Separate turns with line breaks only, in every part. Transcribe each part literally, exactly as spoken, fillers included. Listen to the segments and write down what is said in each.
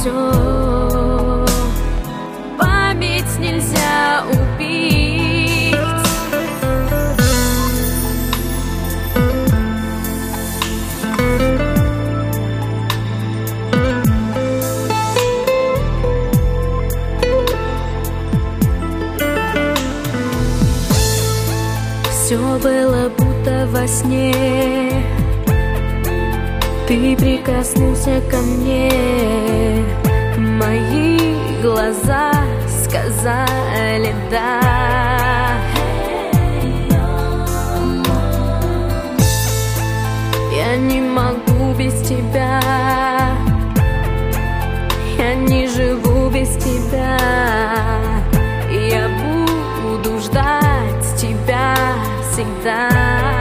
все. Память нельзя убить. Все было будто во сне. Ты прикоснулся ко мне, мои глаза сказали да. Я не могу без тебя, я не живу без тебя. Я буду ждать тебя всегда.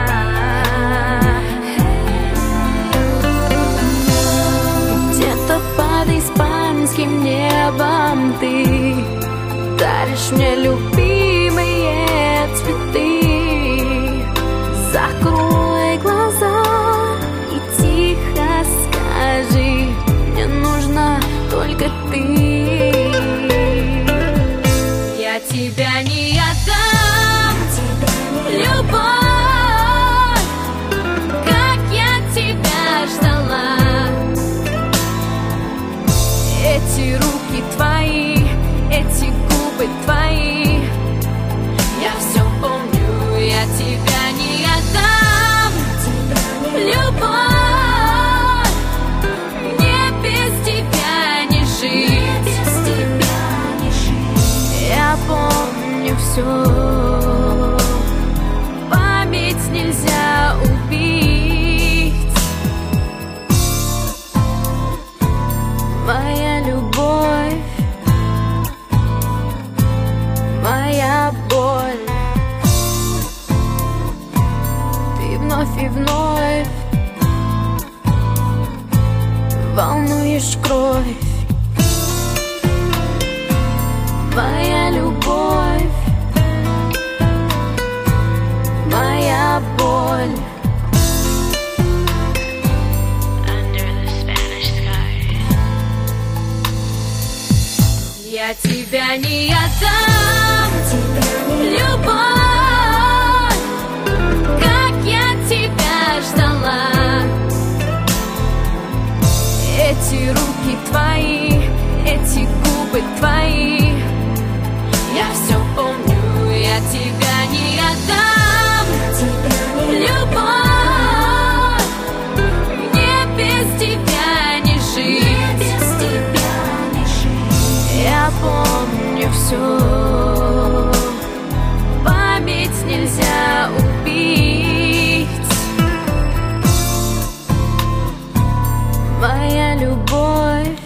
Где-то под испанским небом ты даришь мне любимые цветы. Закрой глаза и тихо скажи: мне нужна только ты. Я тебя не отдам, любовь, как я тебя ждала. Эти руки твои, эти губы твои, я все помню. Я тебя не отдам, любовь, мне без тебя не жить. Я помню все. Память нельзя убить. Моя любовь, моя боль. Ты вновь и вновь волнуешь кровь. Моя любовь, моя боль. Я тебя не отдам, любовь, как я тебя ждала. Эти руки твои, эти губы твои, я все помню. Я тебя не отдам, любовь, мне без тебя не жить. Я помню все. Память нельзя убить. Моя любовь,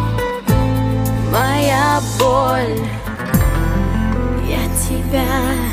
моя боль. Я тебя